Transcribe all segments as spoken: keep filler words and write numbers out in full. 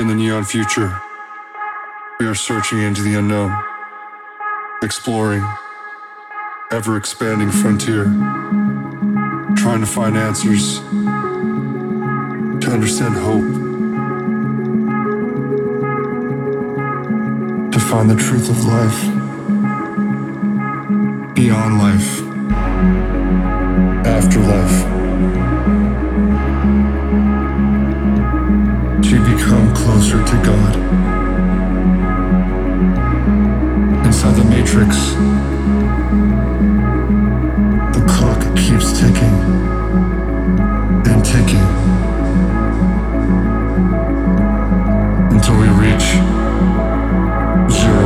In the neon future, we are searching into the unknown, exploring, ever-expanding frontier, trying to find answers, to understand hope, to find the truth of life, beyond life, after life, to become closer to God. Inside the matrix, the clock keeps ticking and ticking until we reach zero.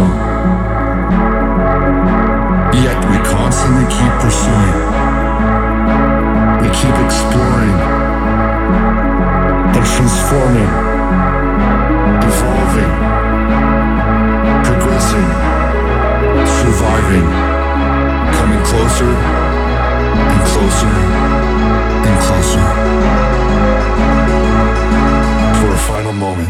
Yet we constantly keep pursuing. We keep exploring and transforming, evolving, progressing, surviving, coming closer and closer and closer for a final moment.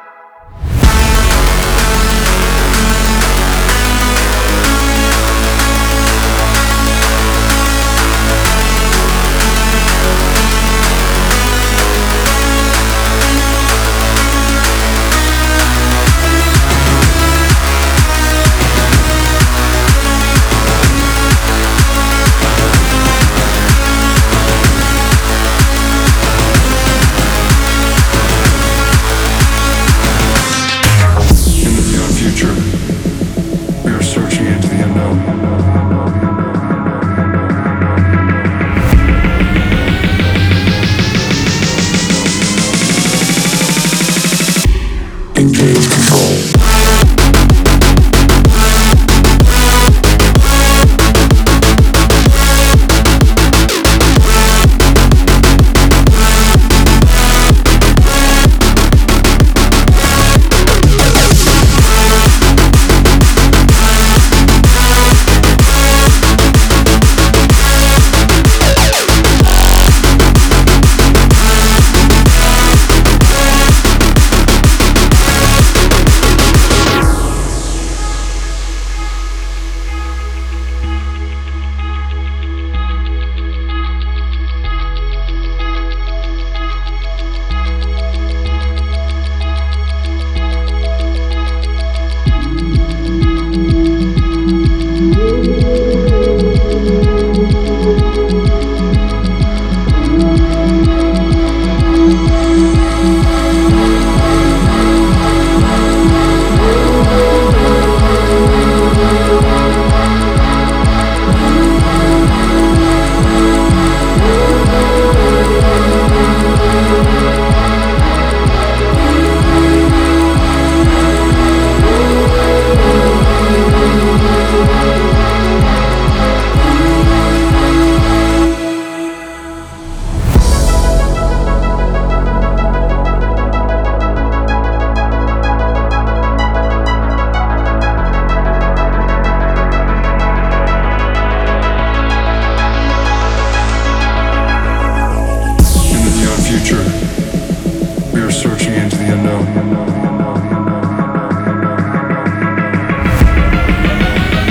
Engage control. We are searching into the unknown.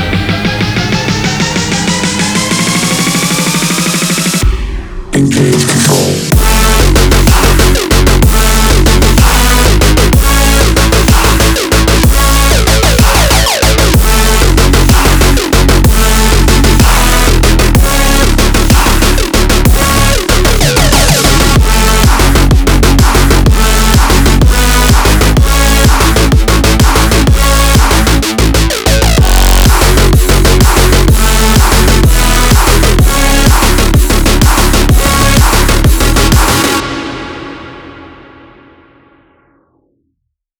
Engage.